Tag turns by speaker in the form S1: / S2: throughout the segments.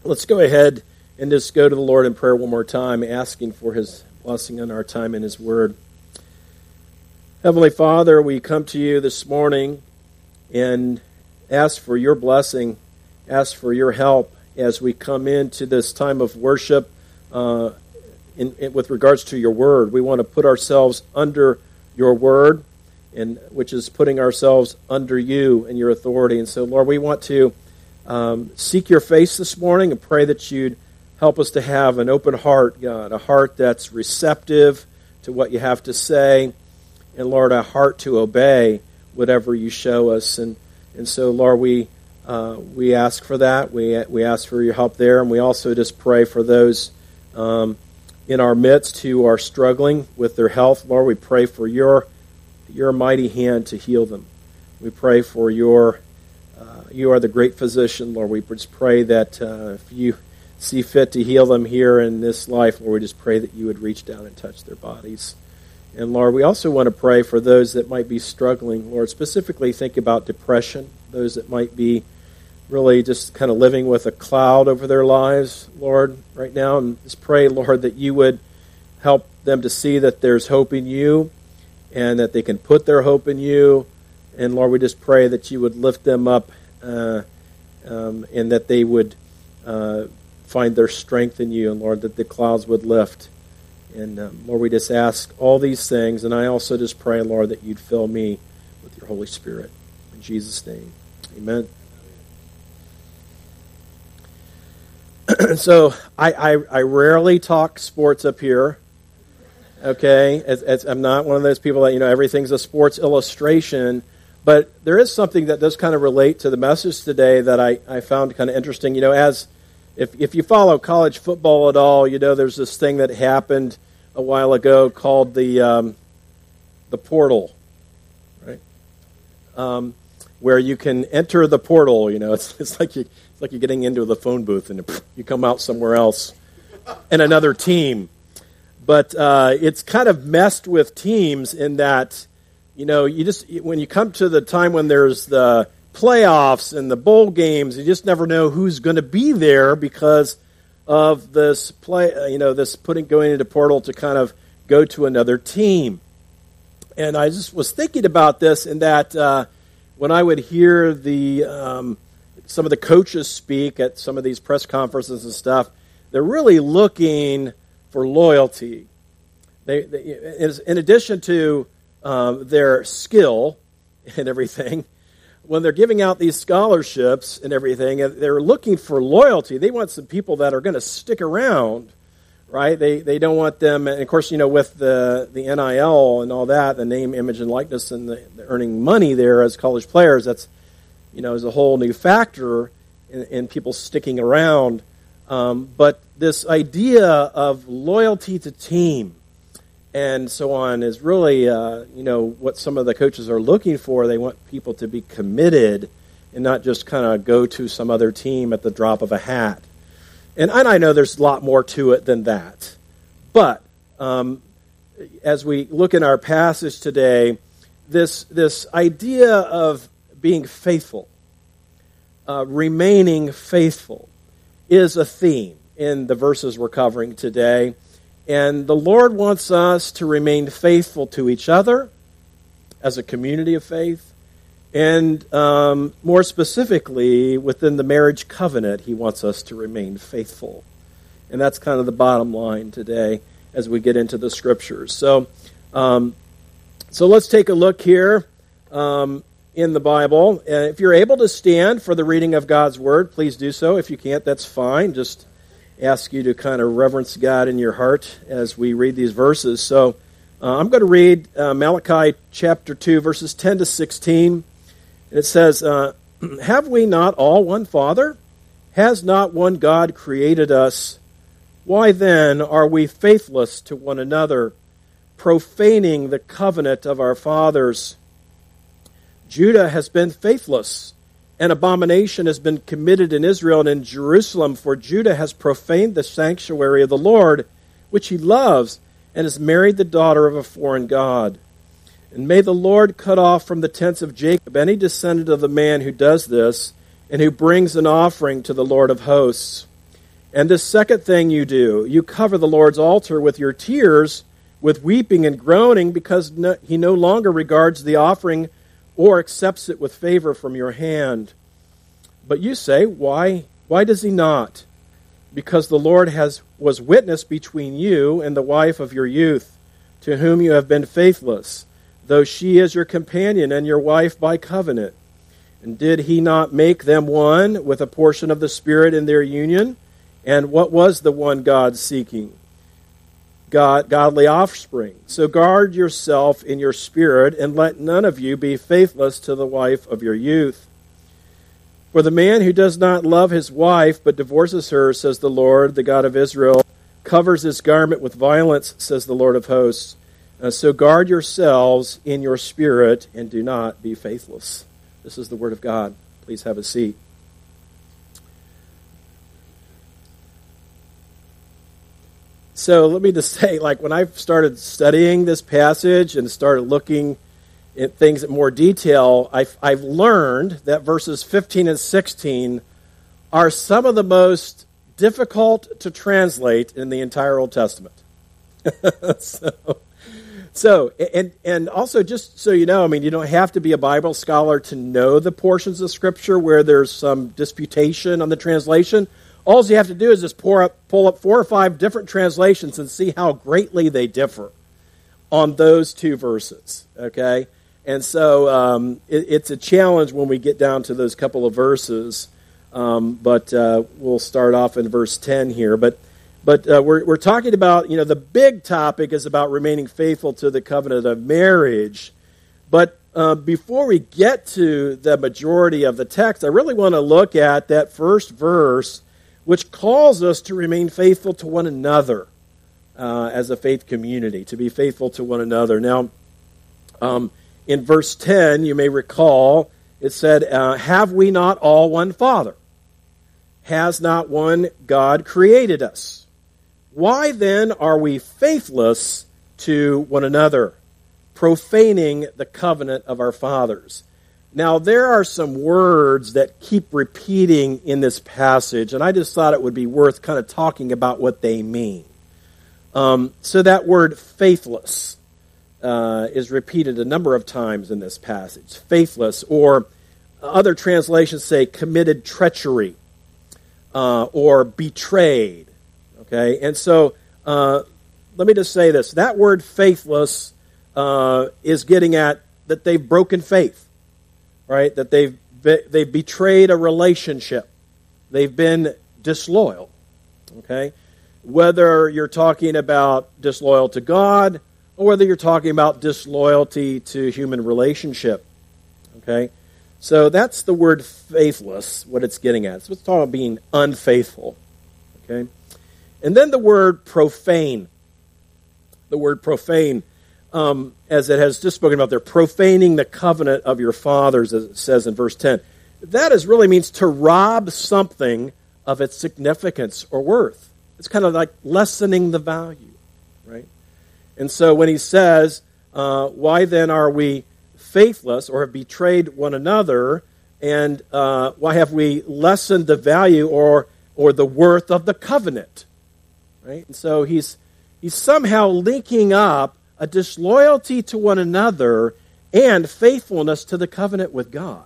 S1: Let's go ahead and just go to the Lord in prayer one more time, asking for His blessing on our time in His Word. Heavenly Father, we come to You this morning and ask for Your blessing, ask for Your help as we come into this time of worship with regards to Your Word. We want to put ourselves under Your Word, and which is putting ourselves under You and Your authority. And so, Lord, we want to seek Your face this morning and pray that You'd help us to have an open heart, God, a heart that's receptive to what You have to say, and, Lord, a heart to obey whatever You show us. And so, Lord, we ask for that. We ask for Your help there, and we also just pray for those in our midst who are struggling with their health. Lord, we pray for Your mighty hand to heal them. We pray for You are the great physician, Lord. We just pray that if You see fit to heal them here in this life, Lord, we just pray that You would reach down and touch their bodies. And, Lord, we also want to pray for those that might be struggling. Lord, specifically think about depression, those that might be really just kind of living with a cloud over their lives, Lord, right now. And just pray, Lord, that You would help them to see that there's hope in You and that they can put their hope in You. And, Lord, we just pray that You would lift them up and that they would find their strength in You, and, Lord, that the clouds would lift. And, Lord, we just ask all these things, and I also just pray, Lord, that You'd fill me with Your Holy Spirit. In Jesus' name, amen. So I rarely talk sports up here, okay? I'm not one of those people that, everything's a sports illustration. But there is something that does kind of relate to the message today that I found kind of interesting. If you follow college football at all, there's this thing that happened a while ago called the portal, right? Where you can enter the portal. It's like you're getting into the phone booth and you come out somewhere else in another team. But it's kind of messed with teams in that. When you come to the time when there's the playoffs and the bowl games, you just never know who's going to be there because of this going into portal to kind of go to another team. And I just was thinking about this in that when I would hear some of the coaches speak at some of these press conferences and stuff, they're really looking for loyalty. They in addition to their skill and everything, when they're giving out these scholarships and everything, they're looking for loyalty. They want some people that are going to stick around, right? They don't want them, and of course, with the NIL and all that, the name, image, and likeness, and the earning money there as college players, that's, is a whole new factor in people sticking around. But this idea of loyalty to team and so on is really, what some of the coaches are looking for. They want people to be committed and not just kind of go to some other team at the drop of a hat. And I know there's a lot more to it than that. But as we look in our passage today, this idea of being faithful, remaining faithful, is a theme in the verses we're covering today. And the Lord wants us to remain faithful to each other as a community of faith. And more specifically, within the marriage covenant, He wants us to remain faithful. And that's kind of the bottom line today as we get into the Scriptures. So let's take a look here in the Bible. If you're able to stand for the reading of God's Word, please do so. If you can't, that's fine. Just ask you to kind of reverence God in your heart as we read these verses. So I'm going to read Malachi chapter 2, verses 10 to 16. And it says, have we not all one Father? Has not one God created us? Why then are we faithless to one another, profaning the covenant of our fathers? Judah has been faithless. An abomination has been committed in Israel and in Jerusalem, for Judah has profaned the sanctuary of the Lord, which He loves, and has married the daughter of a foreign god. And may the Lord cut off from the tents of Jacob any descendant of the man who does this, and who brings an offering to the Lord of hosts. And this second thing you do, you cover the Lord's altar with your tears, with weeping and groaning, because he no longer regards the offering or accepts it with favor from your hand. But you say, why does he not? Because the Lord was witness between you and the wife of your youth, to whom you have been faithless, though she is your companion and your wife by covenant. And did he not make them one with a portion of the Spirit in their union? And what was the one God seeking? Godly offspring. So guard yourself in your spirit, and let none of you be faithless to the wife of your youth. For the man who does not love his wife, but divorces her, says the Lord, the God of Israel, covers his garment with violence, says the Lord of hosts. So guard yourselves in your spirit, and do not be faithless. This is the word of God. Please have a seat. So let me just say, when I started studying this passage and started looking at things in more detail, I've learned that verses 15 and 16 are some of the most difficult to translate in the entire Old Testament. And also, just so you know, you don't have to be a Bible scholar to know the portions of Scripture where there's some disputation on the translation. All you have to do is just pull up 4 or 5 different translations and see how greatly they differ on those 2 verses, okay? And so it's a challenge when we get down to those couple of verses, but we'll start off in verse 10 here. But we're talking about, the big topic is about remaining faithful to the covenant of marriage. But before we get to the majority of the text, I really want to look at that first verse, which calls us to remain faithful to one another as a faith community, to be faithful to one another. Now, in verse 10, you may recall, it said, have we not all one Father? Has not one God created us? Why then are we faithless to one another, profaning the covenant of our fathers? Now, there are some words that keep repeating in this passage, and I just thought it would be worth kind of talking about what they mean. So that word faithless is repeated a number of times in this passage. Faithless, or other translations say committed treachery, or betrayed. Okay, and so let me just say this. That word faithless is getting at that they've broken faith. Right, that they've betrayed a relationship. They've been disloyal. Okay, whether you're talking about disloyal to God or whether you're talking about disloyalty to human relationship. Okay, so that's the word faithless, what it's getting at. So it's talking about being unfaithful. Okay, and then the word profane. The word profane. As it has just spoken about there, profaning the covenant of your fathers, as it says in verse 10. That really means to rob something of its significance or worth. It's kind of like lessening the value, right? And so when he says, why then are we faithless or have betrayed one another, and why have we lessened the value or the worth of the covenant, right? And so he's somehow linking up a disloyalty to one another and faithfulness to the covenant with God.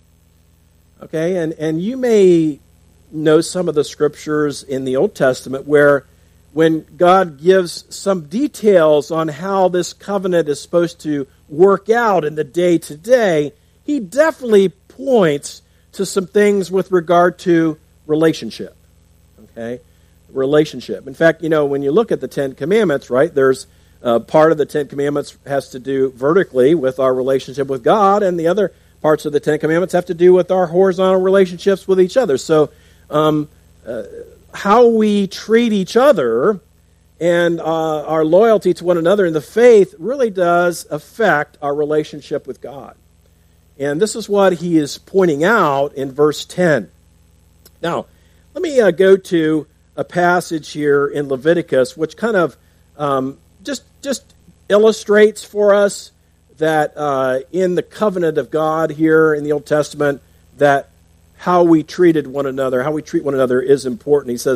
S1: Okay, and you may know some of the scriptures in the Old Testament where when God gives some details on how this covenant is supposed to work out in the day-to-day, he definitely points to some things with regard to relationship. Okay, relationship. In fact, when you look at the Ten Commandments, right, there's part of the Ten Commandments has to do vertically with our relationship with God, and the other parts of the Ten Commandments have to do with our horizontal relationships with each other. So how we treat each other and our loyalty to one another in the faith really does affect our relationship with God. And this is what he is pointing out in verse 10. Now, let me go to a passage here in Leviticus which kind of just illustrates for us that in the covenant of God here in the Old Testament, that how we treated one another, how we treat one another is important. He says,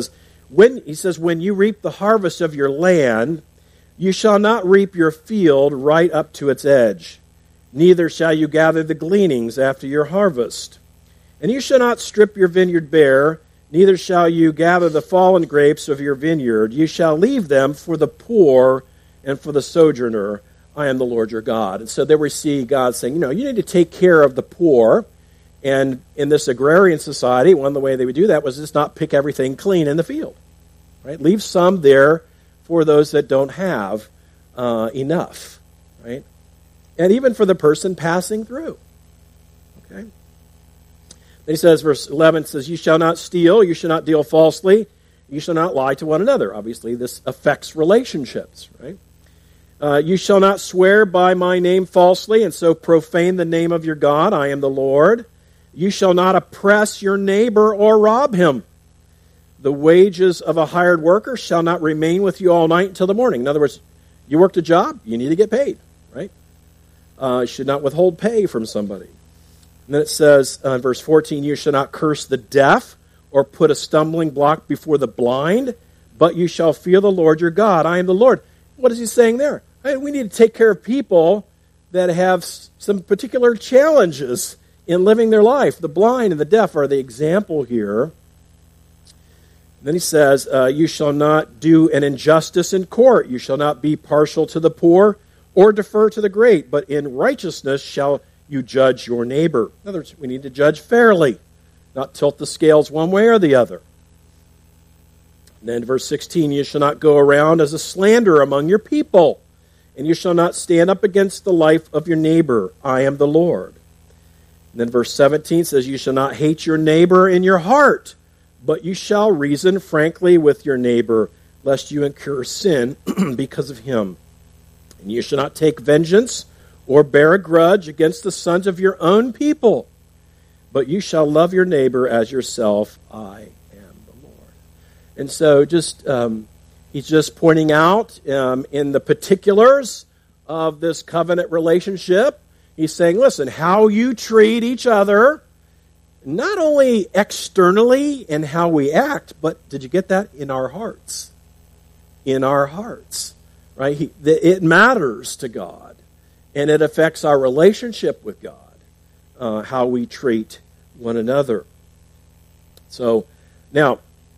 S1: He says, when you reap the harvest of your land, you shall not reap your field right up to its edge, neither shall you gather the gleanings after your harvest. And you shall not strip your vineyard bare, neither shall you gather the fallen grapes of your vineyard. You shall leave them for the poor and for the sojourner. I am the Lord your God. And so there we see God saying, you need to take care of the poor. And in this agrarian society, one of the ways they would do that was just not pick everything clean in the field. Right? Leave some there for those that don't have enough. Right? And even for the person passing through. Okay? Then he says, verse 11 says, you shall not steal, you shall not deal falsely, you shall not lie to one another. Obviously, this affects relationships, right? You shall not swear by my name falsely, and so profane the name of your God. I am the Lord. You shall not oppress your neighbor or rob him. The wages of a hired worker shall not remain with you all night until the morning. In other words, you worked a job, you need to get paid, right? You should not withhold pay from somebody. And then it says in verse 14, you shall not curse the deaf or put a stumbling block before the blind, but you shall fear the Lord your God. I am the Lord. What is he saying there? We need to take care of people that have some particular challenges in living their life. The blind and the deaf are the example here. And then he says, you shall not do an injustice in court. You shall not be partial to the poor or defer to the great, but in righteousness shall you judge your neighbor. In other words, we need to judge fairly, not tilt the scales one way or the other. And then verse 16, you shall not go around as a slanderer among your people, and you shall not stand up against the life of your neighbor. I am the Lord. And then verse 17 says, you shall not hate your neighbor in your heart, but you shall reason frankly with your neighbor, lest you incur sin because of him. And you shall not take vengeance or bear a grudge against the sons of your own people, but you shall love your neighbor as yourself. I am the Lord. And so he's just pointing out in the particulars of this covenant relationship, he's saying, listen, how you treat each other, not only externally in how we act, but did you get that? In our hearts. In our hearts. Right? It matters to God. And it affects our relationship with God, how we treat one another. So, now,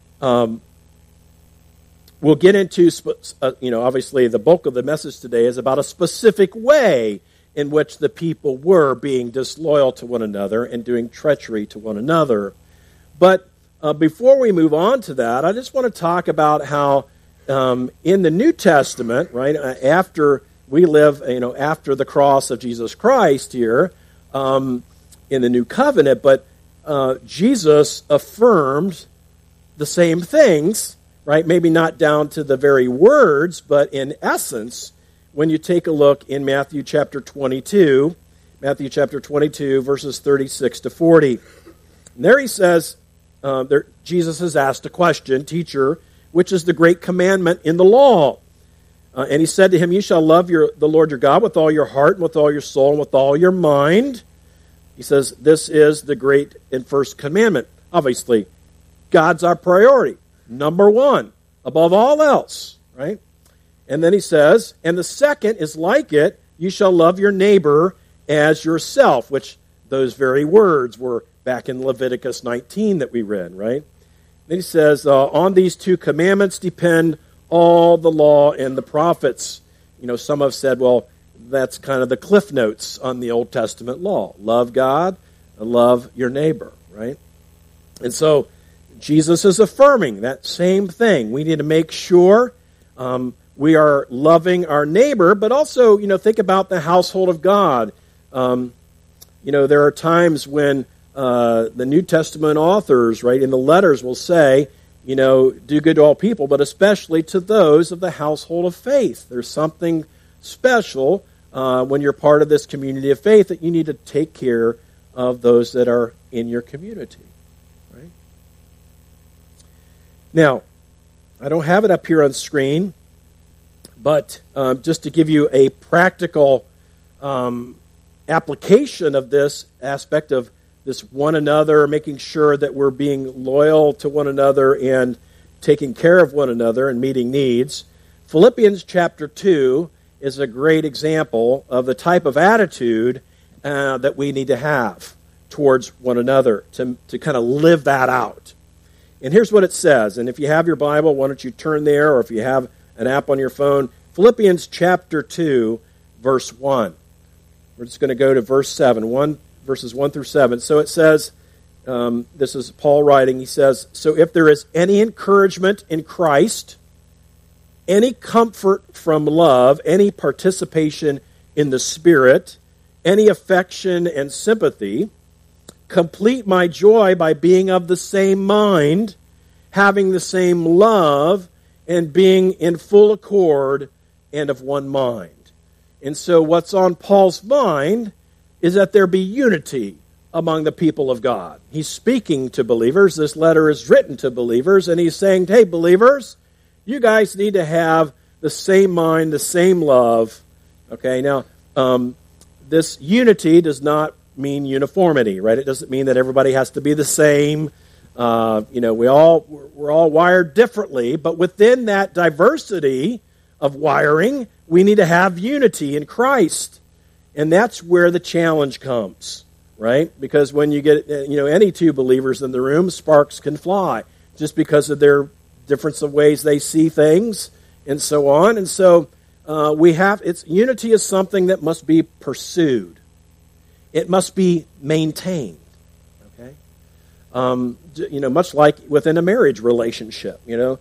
S1: we'll get into, obviously the bulk of the message today is about a specific way in which the people were being disloyal to one another and doing treachery to one another. But before we move on to that, I just want to talk about how in the New Testament, right, after we live, after the cross of Jesus Christ here in the New Covenant, but Jesus affirmed the same things, right? Maybe not down to the very words, but in essence, when you take a look in Matthew chapter 22, verses 36 to 40. And there he says, Jesus has asked a question, teacher, which is the great commandment in the law? And he said to him, you shall love the Lord your God with all your heart, and with all your soul, and with all your mind. He says, this is the great and first commandment. Obviously, God's our priority. Number one, above all else, right? And then he says, and the second is like it, you shall love your neighbor as yourself, which those very words were back in Leviticus 19 that we read, right? Then he says, on these two commandments depend all the law and the prophets. Some have said, well, that's kind of the cliff notes on the Old Testament law. Love God and love your neighbor, right? And so Jesus is affirming that same thing. We need to make sure we are loving our neighbor, but also, think about the household of God. There are times when the New Testament authors, right, in the letters will say, do good to all people, but especially to those of the household of faith. There's something special when you're part of this community of faith that you need to take care of those that are in your community. Right? Now, I don't have it up here on screen, but just to give you a practical application of this aspect of this one another, making sure that we're being loyal to one another and taking care of one another and meeting needs. Philippians chapter 2 is a great example of the type of attitude that we need to have towards one another to kind of live that out. And here's what it says. And if you have your Bible, why don't you turn there, or if you have an app on your phone, Philippians chapter 2, verse 1. We're just going to go to verse 7, verses 1 through 7. So it says, this is Paul writing, he says, "So if there is any encouragement in Christ, any comfort from love, any participation in the Spirit, any affection and sympathy, complete my joy by being of the same mind, having the same love, and being in full accord and of one mind." And so what's on Paul's mind is that there be unity among the people of God. He's speaking to believers. This letter is written to believers, and he's saying, hey, believers, you guys need to have the same mind, the same love. Okay, now, this unity does not mean uniformity, right? It doesn't mean that everybody has to be the same. We're all wired differently, but within that diversity of wiring, we need to have unity in Christ. And that's where the challenge comes, right? Because when you get, any two believers in the room, sparks can fly just because of their difference of ways they see things and so on. And so unity is something that must be pursued. It must be maintained. Okay, much like within a marriage relationship.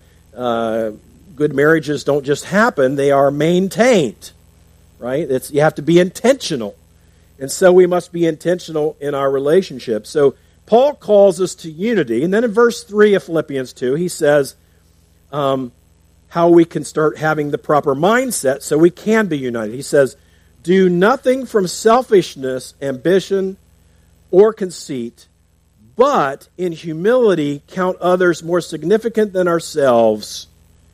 S1: Good marriages don't just happen; they are maintained. Right? You have to be intentional, and so we must be intentional in our relationship. So Paul calls us to unity, and then in verse 3 of Philippians 2, he says how we can start having the proper mindset so we can be united. He says, "Do nothing from selfishness, ambition, or conceit, but in humility count others more significant than ourselves."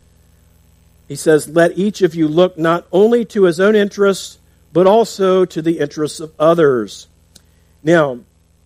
S1: He says, "Let each of you look not only to his own interests, but also to the interests of others." Now,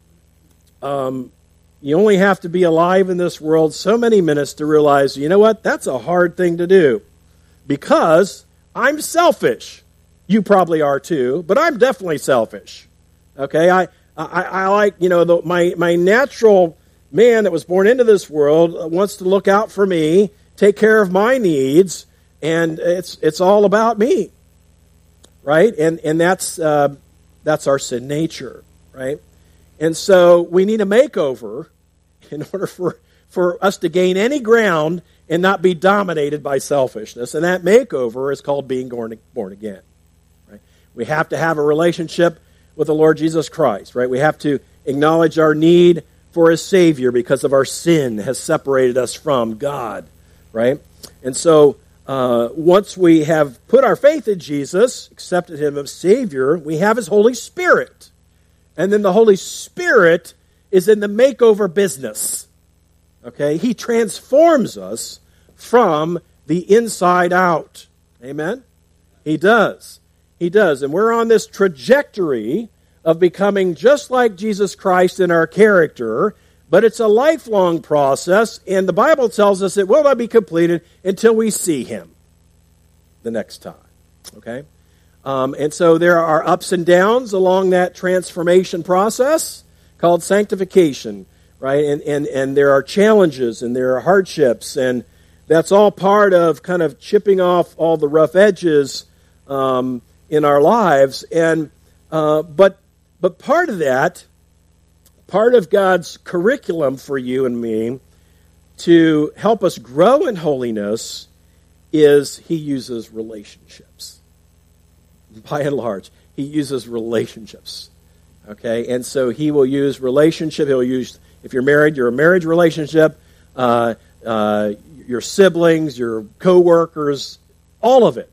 S1: you only have to be alive in this world so many minutes to realize, you know what, that's a hard thing to do. Because I'm selfish. You probably are too, but I'm definitely selfish. Okay, I like, my natural man that was born into this world wants to look out for me, take care of my needs, and it's all about me, right? And that's our sin nature, right? And so we need a makeover in order for us to gain any ground and not be dominated by selfishness. And that makeover is called being born again. Right? We have to have a relationship with the Lord Jesus Christ, right? We have to acknowledge our need for a Savior because of our sin has separated us from God, right? And so once we have put our faith in Jesus, accepted Him as Savior, we have His Holy Spirit. And then the Holy Spirit is in the makeover business. Okay? He transforms us from the inside out. Amen? He does. He does. And we're on this trajectory of becoming just like Jesus Christ in our character, but it's a lifelong process, and the Bible tells us it will not be completed until we see Him the next time. Okay? And so there are ups and downs along that transformation process called sanctification, right? And there are challenges and there are hardships, and that's all part of kind of chipping off all the rough edges in our lives. And but part of that, part of God's curriculum for you and me to help us grow in holiness is He uses relationships. By and large, He uses relationships. Okay? And so He will use relationship. He'll use, if you're married, your marriage relationship, your siblings, your co-workers, all of it,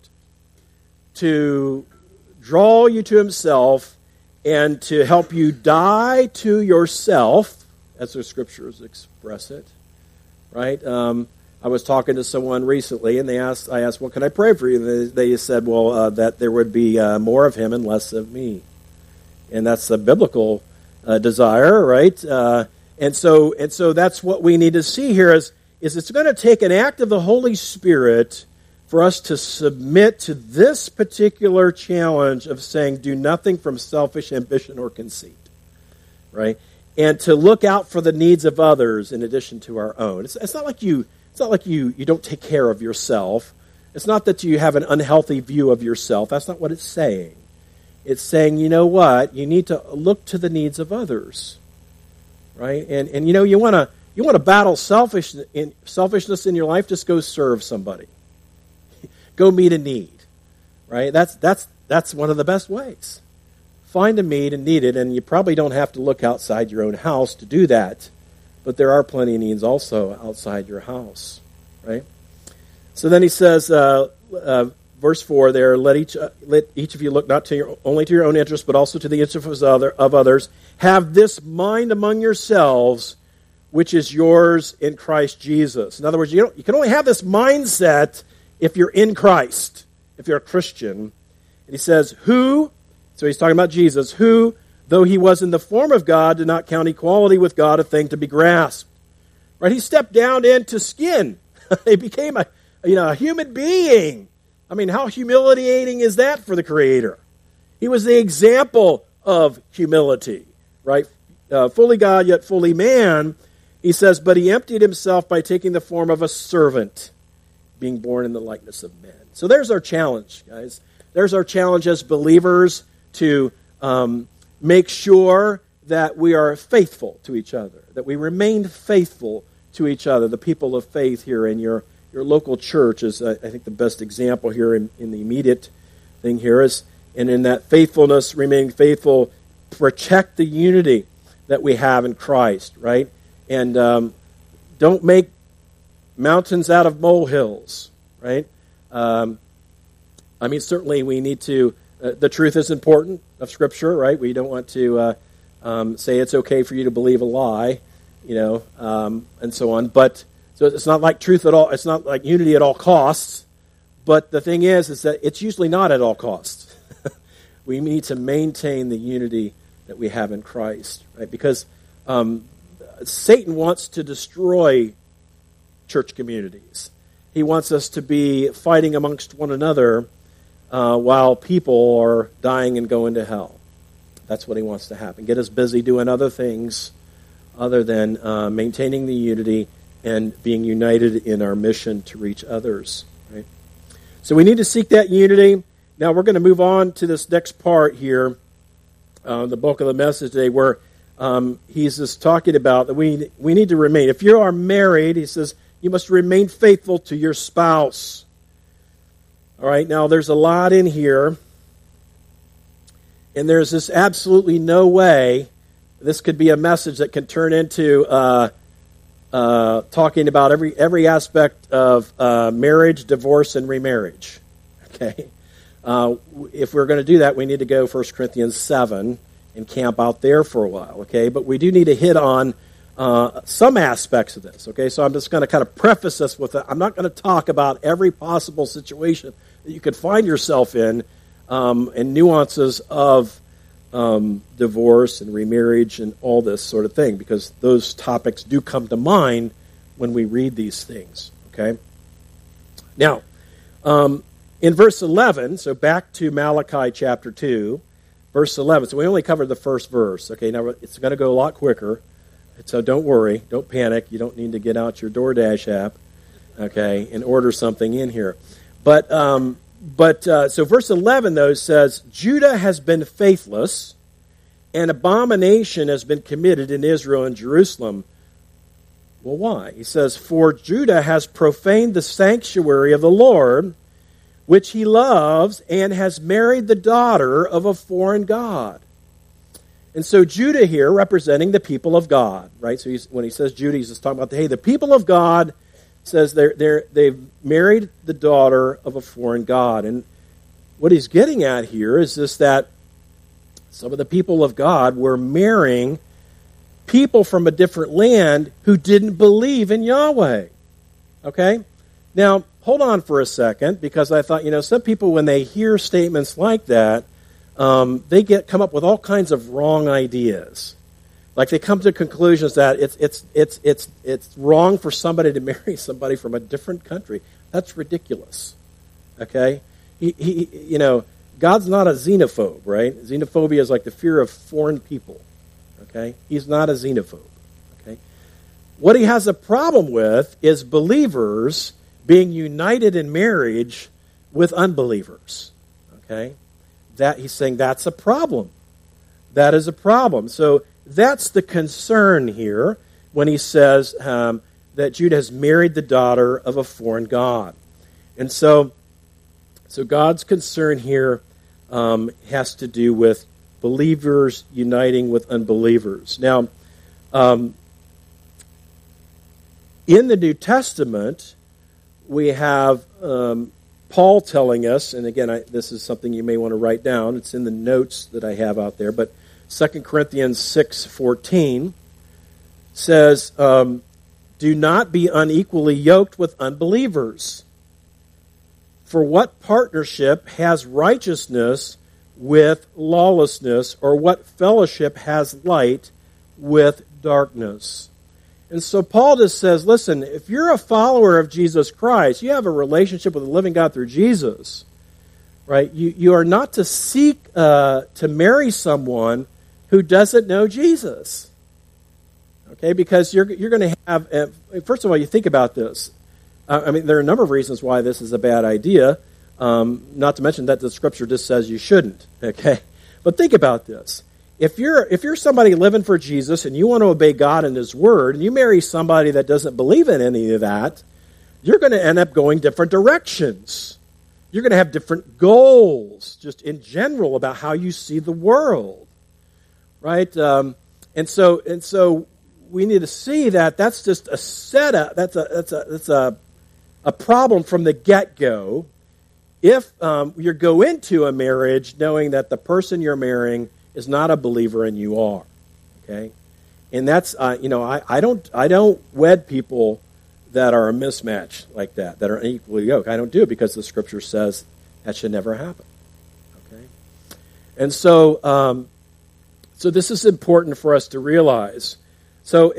S1: to draw you to Himself and to help you die to yourself, as the Scriptures express it, right? I was talking to someone recently, and I asked, well, can I pray for you? And they said, well, that there would be more of Him and less of me. And that's a biblical desire, right? And so that's what we need to see here is it's going to take an act of the Holy Spirit for us to submit to this particular challenge of saying, do nothing from selfish ambition or conceit, right? And to look out for the needs of others in addition to our own. It's not like you don't take care of yourself. It's not that you have an unhealthy view of yourself. That's not what it's saying. It's saying, you know what? You need to look to the needs of others, right? And you know, you want to battle selfishness in your life. Just go serve somebody. Go meet a need, right? That's one of the best ways. Find a need and need it, and you probably don't have to look outside your own house to do that. But there are plenty of needs also outside your house, right? So then he says, verse 4 there, let each of you look not only to your own interest, but also to the interests of others. Have this mind among yourselves, which is yours in Christ Jesus. In other words, you can only have this mindset if you're in Christ, if you're a Christian. And he says, so he's talking about Jesus, who, though he was in the form of God, did not count equality with God a thing to be grasped. Right? He stepped down into skin. He became a human being. I mean, how humiliating is that for the Creator? He was the example of humility, right? Fully God, yet fully man. He says, but he emptied himself by taking the form of a servant, being born in the likeness of men. So there's our challenge, guys. There's our challenge as believers to make sure that we are faithful to each other, that we remain faithful to each other. The people of faith here in your local church is, I think, the best example here in the immediate thing here is, and in that faithfulness, remaining faithful, protect the unity that we have in Christ, right? And don't make mountains out of molehills, right? Certainly we need to, the truth is important of Scripture, right? We don't want to say it's okay for you to believe a lie, and so on. But, so it's not like truth at all, it's not like unity at all costs, but the thing is that it's usually not at all costs. We need to maintain the unity that we have in Christ, right? Because Satan wants to destroy church communities. He wants us to be fighting amongst one another while people are dying and going to hell. That's what he wants to happen. Get us busy doing other things other than maintaining the unity and being united in our mission to reach others. Right? So we need to seek that unity. Now we're going to move on to this next part here, the bulk of the message today, where he's just talking about that we need to remain. If you are married, he says, you must remain faithful to your spouse. All right, now there's a lot in here, and there's this absolutely no way this could be a message that can turn into talking about every aspect of marriage, divorce, and remarriage. Okay, if we're going to do that, we need to go 1 Corinthians 7 and camp out there for a while. Okay, but we do need to hit on some aspects of this. Okay, so I'm just going to kind of preface this with I'm not going to talk about every possible situation that you could find yourself in and nuances of divorce and remarriage and all this sort of thing, because those topics do come to mind when we read these things. Okay, now in verse 11, so back to Malachi chapter 2, verse 11. So we only covered the first verse. Okay, now it's going to go a lot quicker. So don't worry, don't panic. You don't need to get out your DoorDash app, okay, and order something in here. But so verse 11 though says, Judah has been faithless, and abomination has been committed in Israel and Jerusalem. Well, why? He says, for Judah has profaned the sanctuary of the Lord, which he loves, and has married the daughter of a foreign god. And so Judah here, representing the people of God, right? So when he says Judah, he's just talking about, the people of God, says they've married the daughter of a foreign god. And what he's getting at here is just that some of the people of God were marrying people from a different land who didn't believe in Yahweh. Okay? Now, hold on for a second, because I thought, some people, when they hear statements like that, they come up with all kinds of wrong ideas. Like they come to conclusions that it's wrong for somebody to marry somebody from a different country. That's ridiculous. Okay? God's not a xenophobe, right? Xenophobia is like the fear of foreign people. Okay? He's not a xenophobe. Okay? What he has a problem with is believers being united in marriage with unbelievers. Okay? That he's saying that's a problem. That is a problem. So that's the concern here when he says that Judah has married the daughter of a foreign god. And so God's concern here has to do with believers uniting with unbelievers. Now, in the New Testament, we have Paul telling us, and again, this is something you may want to write down. It's in the notes that I have out there, but 2 Corinthians 6:14 says, do not be unequally yoked with unbelievers. For what partnership has righteousness with lawlessness, or what fellowship has light with darkness? And so Paul just says, listen, if you're a follower of Jesus Christ, you have a relationship with the living God through Jesus, right? You are not to seek to marry someone who doesn't know Jesus, okay? Because you're going to have, first of all, you think about this. There are a number of reasons why this is a bad idea, not to mention that the Scripture just says you shouldn't, okay? But think about this. If you're somebody living for Jesus and you want to obey God and His Word, and you marry somebody that doesn't believe in any of that, you're going to end up going different directions. You're going to have different goals, just in general, about how you see the world, right? And so we need to see that that's just a setup. That's a problem from the get-go. If you go into a marriage knowing that the person you're marrying is not a believer and you are, okay, and that's I don't wed people that are a mismatch like that are unequally yoked. I don't do it because the Scripture says that should never happen, okay, and so this is important for us to realize. So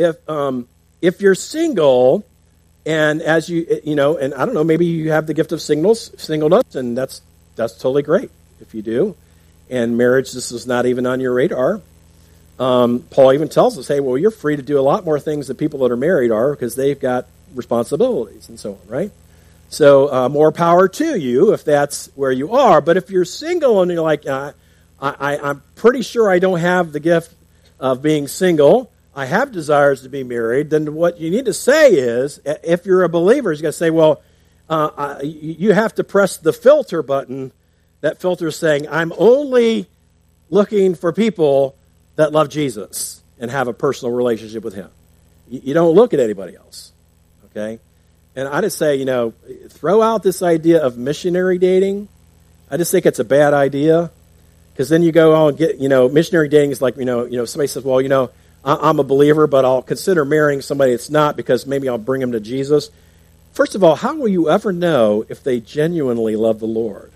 S1: if you're single, and as and I don't know, maybe you have the gift of singleness, and that's totally great if you do. And marriage, this is not even on your radar. Paul even tells us, hey, well, you're free to do a lot more things that people that are married are because they've got responsibilities and so on, right? So more power to you if that's where you are. But if you're single and you're like, I'm pretty sure I don't have the gift of being single, I have desires to be married, then what you need to say is, if you're a believer, you got to say, well, you have to press the filter button. That filter is saying, I'm only looking for people that love Jesus and have a personal relationship with Him. You don't look at anybody else, okay? And I just say, throw out this idea of missionary dating. I just think it's a bad idea because then you go on and get, missionary dating is like, somebody says, well, I'm a believer, but I'll consider marrying somebody that's not because maybe I'll bring them to Jesus. First of all, how will you ever know if they genuinely love the Lord?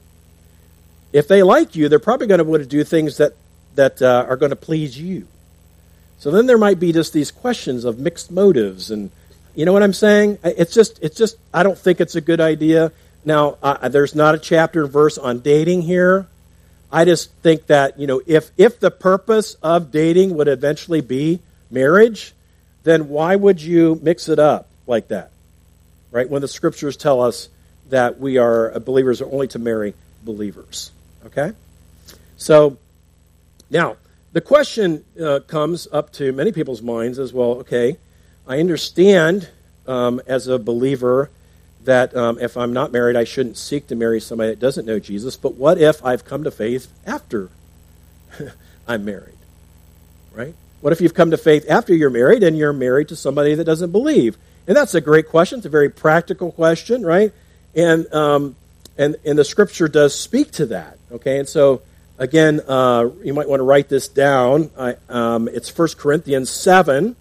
S1: If they like you, they're probably going to want to do things that are going to please you. So then there might be just these questions of mixed motives, and you know what I'm saying? It's just. I don't think it's a good idea. Now, there's not a chapter and verse on dating here. I just think that if the purpose of dating would eventually be marriage, then why would you mix it up like that, right? When the Scriptures tell us that we are believers are only to marry believers. Okay? So, now, the question comes up to many people's minds as well, okay, I understand as a believer that if I'm not married, I shouldn't seek to marry somebody that doesn't know Jesus, but what if I've come to faith after I'm married, right? What if you've come to faith after you're married and you're married to somebody that doesn't believe? And that's a great question. It's a very practical question, right? And the Scripture does speak to that, okay? And so, again, you might want to write this down. It's 1 Corinthians 7,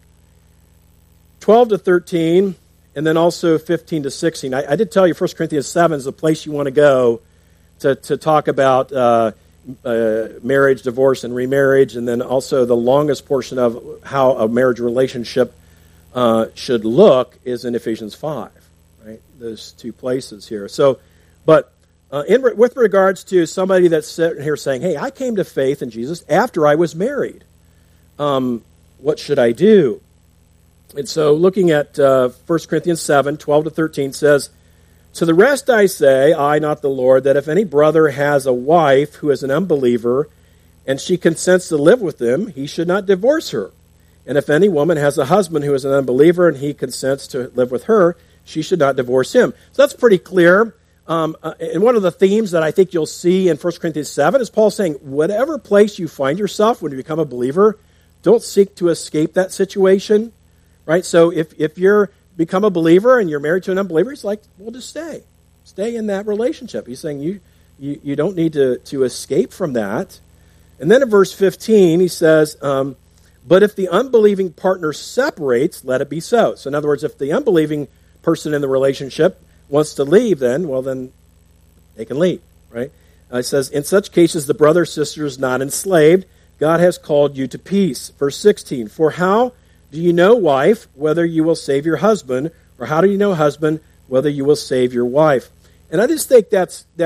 S1: 12 to 13, and then also 15 to 16. I did tell you 1 Corinthians 7 is the place you want to go to talk about, marriage, divorce, and remarriage, and then also the longest portion of how a marriage relationship should look is in Ephesians 5, right? Those two places here. So, but with regards to somebody that's sitting here saying, hey, I came to faith in Jesus after I was married. What should I do? And so looking at 1 Corinthians 7, 12 to 13 says, to the rest I say, I, not the Lord, that if any brother has a wife who is an unbeliever, and she consents to live with him, he should not divorce her. And if any woman has a husband who is an unbeliever, and he consents to live with her, she should not divorce him. So that's pretty clear. And one of the themes that I think you'll see in 1 Corinthians 7 is Paul saying, whatever place you find yourself when you become a believer, don't seek to escape that situation. Right? So if you're become a believer and you're married to an unbeliever, he's like, well, just stay in that relationship. He's saying you don't need to escape from that. And then in verse 15 he says, but if the unbelieving partner separates, let it be so. So in other words, if the unbelieving person in the relationship wants to leave, then they can leave. Right? It says, in such cases the brother or sister is not enslaved. God has called you to peace. Verse 16, for how do you know, wife, whether you will save your husband, or how do you know, husband, whether you will save your wife? And I just think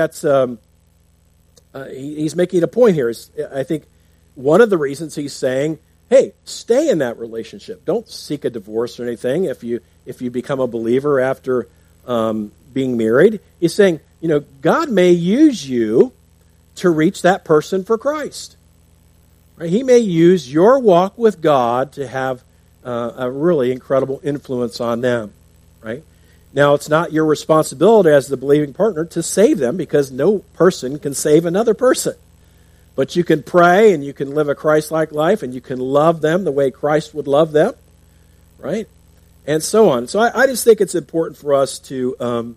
S1: he's making a point here. I think one of the reasons he's saying, hey, stay in that relationship. Don't seek a divorce or anything if you become a believer after being married. He's saying, God may use you to reach that person for Christ. Right? He may use your walk with God to have a really incredible influence on them, right? Now, it's not your responsibility as the believing partner to save them because no person can save another person. But you can pray and you can live a Christ-like life and you can love them the way Christ would love them, right? And so on. So I just think it's important for us to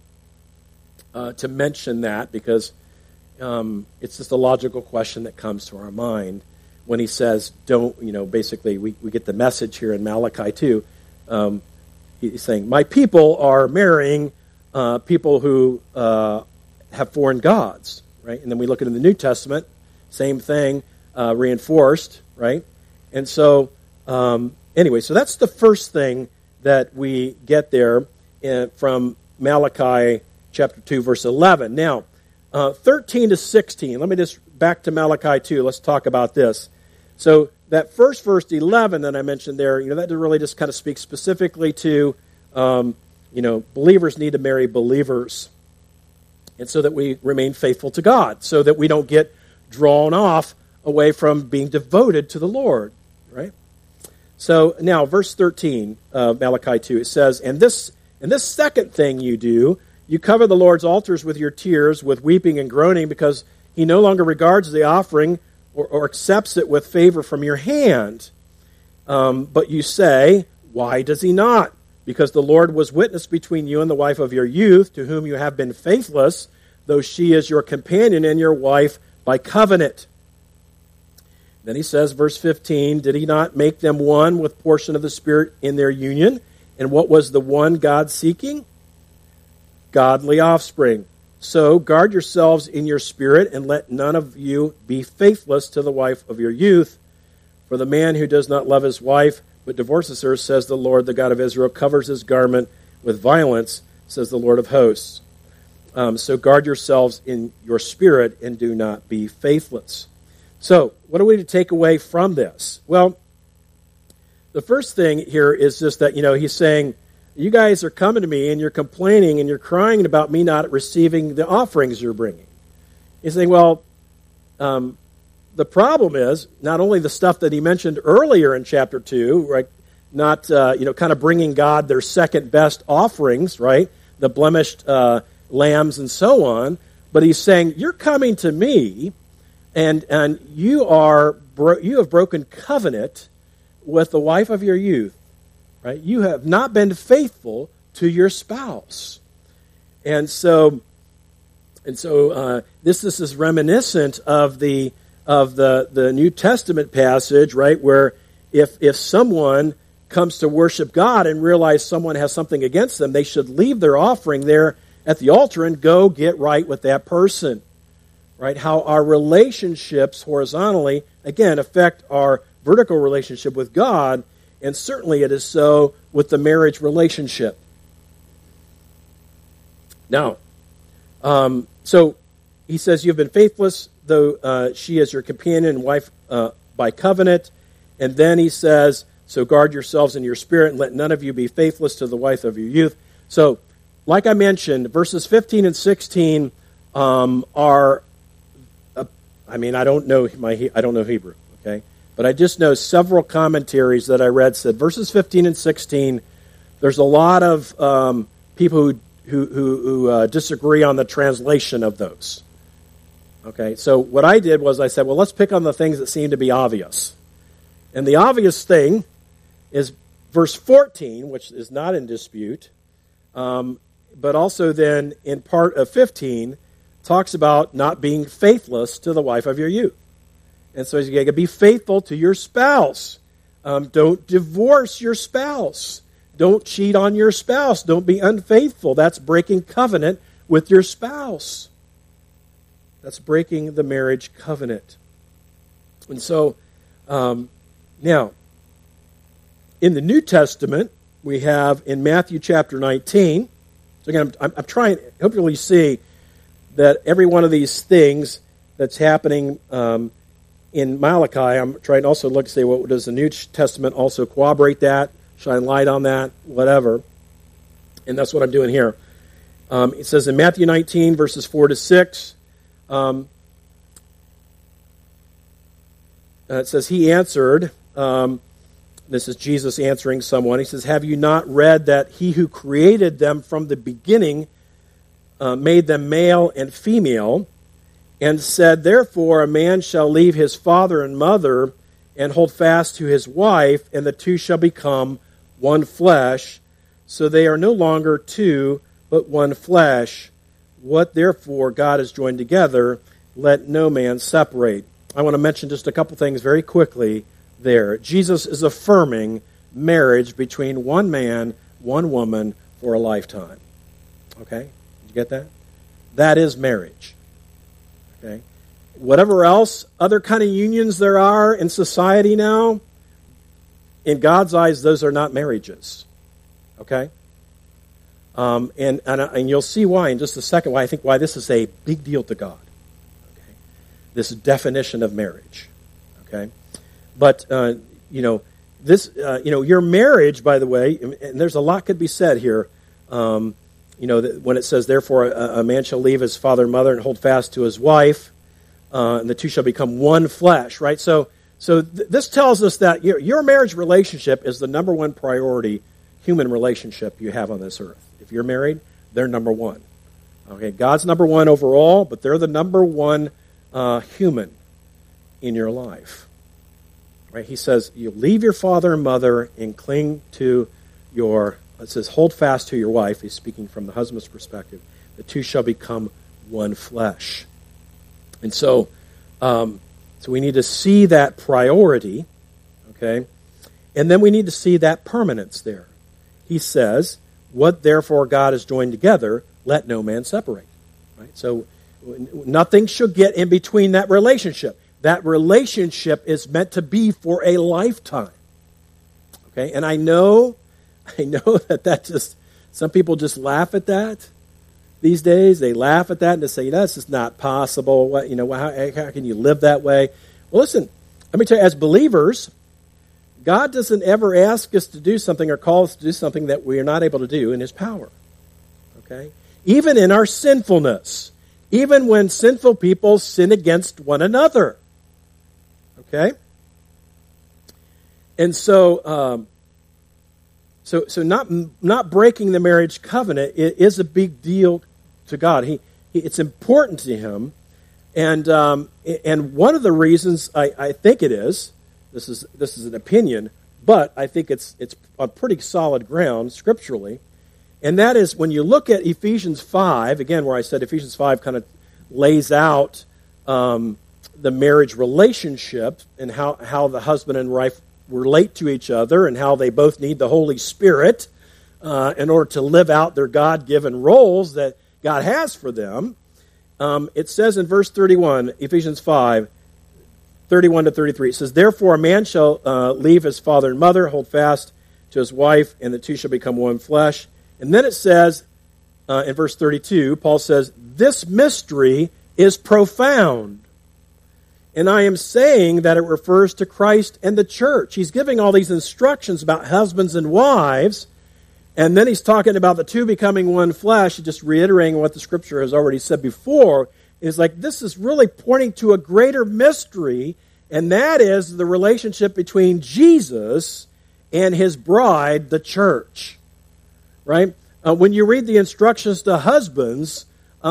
S1: mention that because it's just a logical question that comes to our mind. When he says, basically we get the message here in Malachi 2. He's saying, my people are marrying people who have foreign gods, right? And then we look into the New Testament, same thing, reinforced, right? And so, anyway, so that's the first thing that we get there from Malachi chapter 2, verse 11. Now, 13 to 16, let me just back to Malachi 2. Let's talk about this. So that first verse 11 that I mentioned there, that really just kind of speaks specifically to, believers need to marry believers, and so that we remain faithful to God, so that we don't get drawn off away from being devoted to the Lord, right? So now, verse 13 of Malachi 2, it says, and this second thing you do, you cover the Lord's altars with your tears, with weeping and groaning, because he no longer regards the offering or accepts it with favor from your hand. But you say, why does he not? Because the Lord was witness between you and the wife of your youth, to whom you have been faithless, though she is your companion and your wife by covenant. Then he says, verse 15, did he not make them one with portion of the Spirit in their union? And what was the one God seeking? Godly offspring. So guard yourselves in your spirit, and let none of you be faithless to the wife of your youth. For the man who does not love his wife, but divorces her, says the Lord, the God of Israel, covers his garment with violence, says the Lord of hosts. So guard yourselves in your spirit, and do not be faithless. So, what are we to take away from this? Well, the first thing here is just that, he's saying, you guys are coming to me and you're complaining and you're crying about me not receiving the offerings you're bringing. He's saying, well, the problem is not only the stuff that he mentioned earlier in chapter 2, right? Not, kind of bringing God their second best offerings, right? The blemished lambs and so on. But he's saying, you're coming to me and you have broken covenant with the wife of your youth. Right? You have not been faithful to your spouse. And so this is reminiscent of the New Testament passage, right, where if someone comes to worship God and realize someone has something against them, they should leave their offering there at the altar and go get right with that person. right? How our relationships horizontally, again, affect our vertical relationship with God, and certainly it is so with the marriage relationship. Now, so he says, you've been faithless, though she is your companion and wife by covenant. And then he says, so guard yourselves in your spirit, and let none of you be faithless to the wife of your youth. So, like I mentioned, verses 15 and 16 are, I don't know Hebrew, okay? But I just know several commentaries that I read said verses 15 and 16, there's a lot of people who disagree on the translation of those. Okay, so what I did was I said, well, let's pick on the things that seem to be obvious. And the obvious thing is verse 14, which is not in dispute, but also then in part of 15, talks about not being faithless to the wife of your youth. And so you got to be faithful to your spouse. Don't divorce your spouse. Don't cheat on your spouse. Don't be unfaithful. That's breaking covenant with your spouse. That's breaking the marriage covenant. And so, now, in the New Testament, we have in Matthew chapter 19, so again, I'm trying, hopefully you see that every one of these things that's happening in Malachi, I'm trying to also look to say, well, does the New Testament also corroborate that, shine light on that, whatever. And that's what I'm doing here. It says in Matthew 19, verses 4 to 6, it says, he answered, this is Jesus answering someone, he says, have you not read that he who created them from the beginning made them male and female, and said, therefore a man shall leave his father and mother and hold fast to his wife, and the two shall become one flesh. So they are no longer two, but one flesh. What therefore God has joined together, let no man separate. I want to mention just a couple things very quickly there. Jesus is affirming marriage between one man, one woman for a lifetime. Okay? Did you get that? That is marriage. Okay? Whatever else, other kind of unions there are in society now, in God's eyes, those are not marriages. Okay? And you'll see why in just a second, why this is a big deal to God. Okay? This definition of marriage. Okay? But, your marriage, by the way, and there's a lot could be said here, when it says, therefore, a man shall leave his father and mother and hold fast to his wife, and the two shall become one flesh, right? So this tells us that your marriage relationship is the number one priority human relationship you have on this earth. If you're married, they're number one. Okay, God's number one overall, but they're the number one human in your life. Right? He says, you leave your father and mother and cling to it says, hold fast to your wife. He's speaking from the husband's perspective. The two shall become one flesh. And so we need to see that priority, okay? And then we need to see that permanence there. He says, what therefore God has joined together, let no man separate. Right? So nothing should get in between that relationship. That relationship is meant to be for a lifetime. Okay? And I know that just, some people just laugh at that these days. They laugh at that and they say, that's just not possible. How can you live that way? Well, listen, let me tell you, as believers, God doesn't ever ask us to do something or call us to do something that we are not able to do in His power. Okay? Even in our sinfulness. Even when sinful people sin against one another. Okay? And so not breaking the marriage covenant is a big deal to God. It's important to Him. And one of the reasons I think it is, this is an opinion, but I think it's on pretty solid ground scripturally, and that is when you look at Ephesians 5, again, where I said Ephesians 5 kind of lays out the marriage relationship and how the husband and wife relate to each other and how they both need the Holy Spirit in order to live out their God-given roles that God has for them. it says in verse 31, Ephesians 5, 31 to 33, it says, "Therefore a man shall leave his father and mother, hold fast to his wife, and the two shall become one flesh." And then it says, in verse 32, Paul says, "This mystery is profound. And I am saying that it refers to Christ and the church." He's giving all these instructions about husbands and wives, and then he's talking about the two becoming one flesh, just reiterating what the Scripture has already said before. It's like this is really pointing to a greater mystery, and that is the relationship between Jesus and his bride, the church. Right? When you read the instructions to husbands,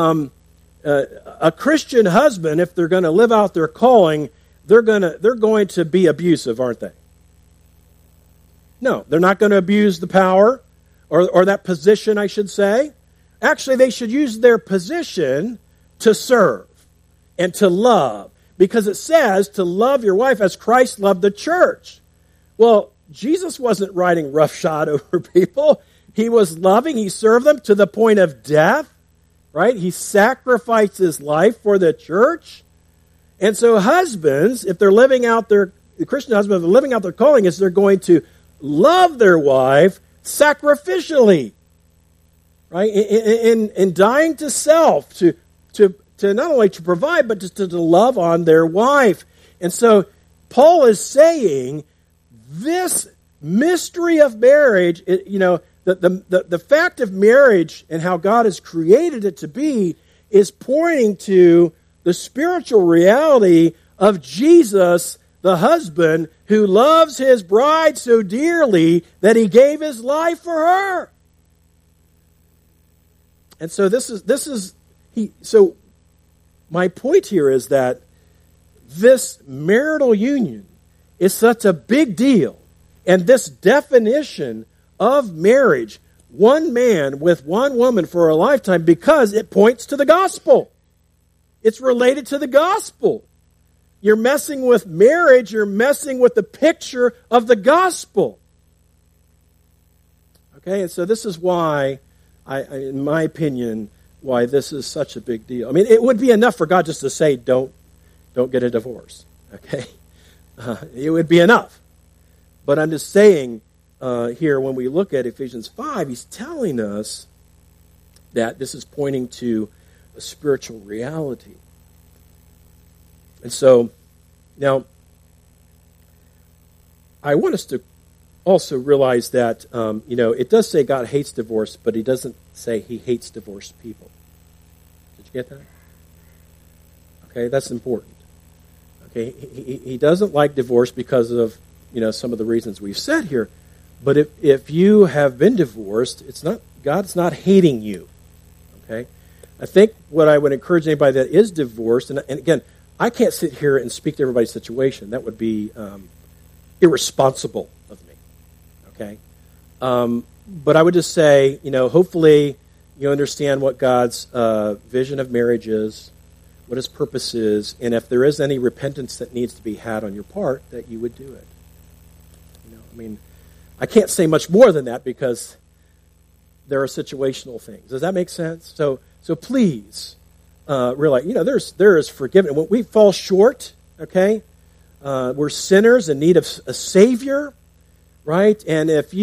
S1: a Christian husband, if they're going to live out their calling, they're going to be abusive, aren't they? No, they're not going to abuse the power or that position, I should say. Actually, they should use their position to serve and to love, because it says to love your wife as Christ loved the church. Well, Jesus wasn't riding roughshod over people. He was loving. He served them to the point of death. Right? He sacrificed his life for the church. And so husbands, if they're living out the Christian husbands, if they're living out their calling, is they're going to love their wife sacrificially. Right? In dying to self, to not only to provide, but to love on their wife. And so Paul is saying this mystery of marriage, the fact of marriage and how God has created it to be is pointing to the spiritual reality of Jesus, the husband, who loves his bride so dearly that he gave his life for her. And so so my point here is that this marital union is such a big deal, and this definition of marriage, one man with one woman for a lifetime, because it points to the gospel. It's related to the gospel. You're messing with marriage, you're messing with the picture of the gospel. Okay, and so this is why, in my opinion, why this is such a big deal. I mean, it would be enough for God just to say, don't get a divorce. Okay? It would be enough. But I'm just saying, here, when we look at Ephesians 5, he's telling us that this is pointing to a spiritual reality. And so, now, I want us to also realize that, it does say God hates divorce, but he doesn't say he hates divorced people. Did you get that? Okay, that's important. Okay, he doesn't like divorce because of, some of the reasons we've said here. But if you have been divorced, God's not hating you. Okay? I think what I would encourage anybody that is divorced, and again, I can't sit here and speak to everybody's situation. That would be irresponsible of me. Okay? But I would just say, hopefully you understand what God's vision of marriage is, what his purpose is, and if there is any repentance that needs to be had on your part, that you would do it. I can't say much more than that because there are situational things. Does that make sense? So please realize, there is forgiveness. When we fall short, okay, we're sinners in need of a Savior, right? And if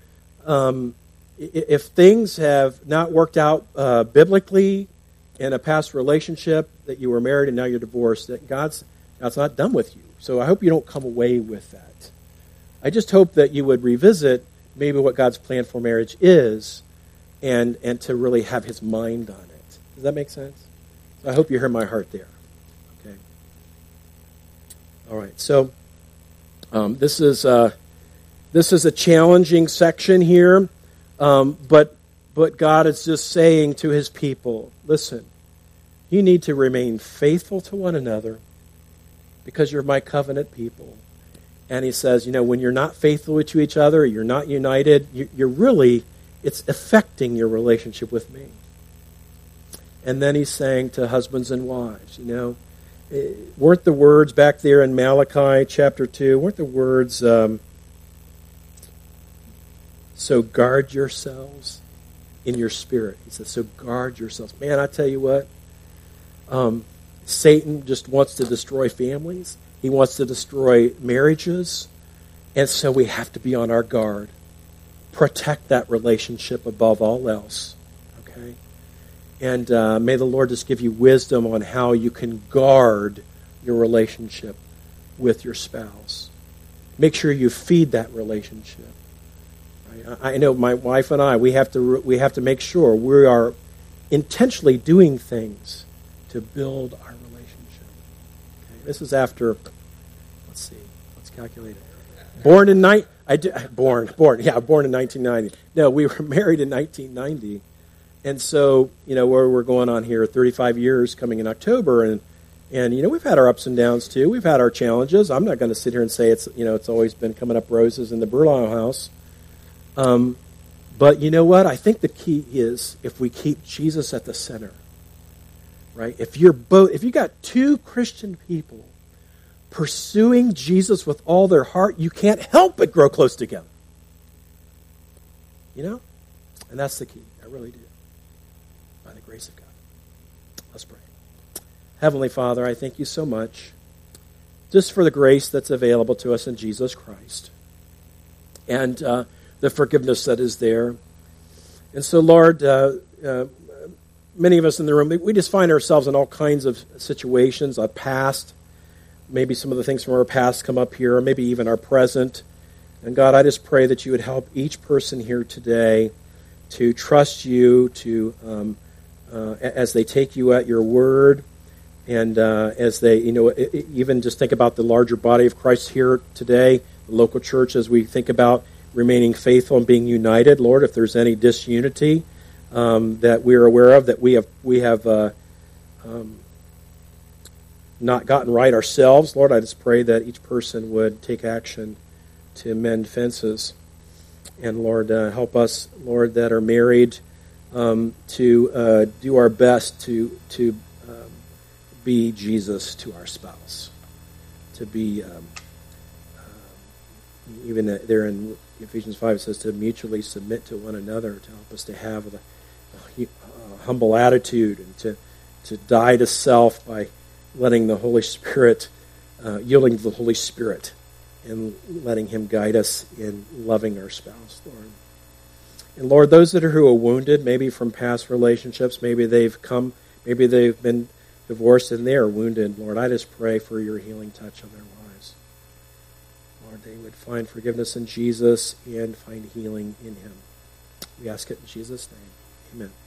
S1: things have not worked out biblically in a past relationship, that you were married and now you're divorced, that God's not done with you. So I hope you don't come away with that. I just hope that you would revisit maybe what God's plan for marriage is and to really have his mind on it. Does that make sense? So I hope you hear my heart there. Okay. All right. So this is a challenging section here, but God is just saying to his people, listen, you need to remain faithful to one another because you're my covenant people. And he says, when you're not faithful to each other, you're not united, it's affecting your relationship with me. And then he's saying to husbands and wives, weren't the words back there in Malachi chapter 2, weren't the words, so guard yourselves in your spirit. He says, so guard yourselves. Man, I tell you what, Satan just wants to destroy families. He wants to destroy marriages. And so we have to be on our guard. Protect that relationship above all else. Okay? And may the Lord just give you wisdom on how you can guard your relationship with your spouse. Make sure you feed that relationship. Right? I know my wife and I, we have to make sure we are intentionally doing things to build our relationship. Okay? This is after, let's calculate it. Born in 1990. No, we were married in 1990. And so, where we're going on here, 35 years coming in October, and we've had our ups and downs too. We've had our challenges. I'm not going to sit here and say it's always been coming up roses in the Berlau house. But you know what? I think the key is if we keep Jesus at the center, right? If you got two Christian people pursuing Jesus with all their heart, you can't help but grow close together. And that's the key. I really do. By the grace of God. Let's pray. Heavenly Father, I thank you so much just for the grace that's available to us in Jesus Christ and the forgiveness that is there. And so, Lord, many of us in the room, we just find ourselves in all kinds of situations, our past. Maybe some of the things from our past come up here, or maybe even our present. And God, I just pray that you would help each person here today to trust you, to as they take you at your word, and as they, even just think about the larger body of Christ here today, the local church, as we think about remaining faithful and being united. Lord, if there's any disunity that we're aware of, that we have not gotten right ourselves, Lord, I just pray that each person would take action to mend fences. And Lord, help us, Lord, that are married to do our best to be Jesus to our spouse, to be even there in Ephesians 5 it says to mutually submit to one another, to help us to have a humble attitude and to die to self by letting the Holy Spirit, yielding to the Holy Spirit and letting Him guide us in loving our spouse, Lord. And Lord, those who are wounded, maybe from past relationships, maybe they've been divorced and they are wounded, Lord, I just pray for your healing touch on their lives. Lord, they would find forgiveness in Jesus and find healing in Him. We ask it in Jesus' name. Amen.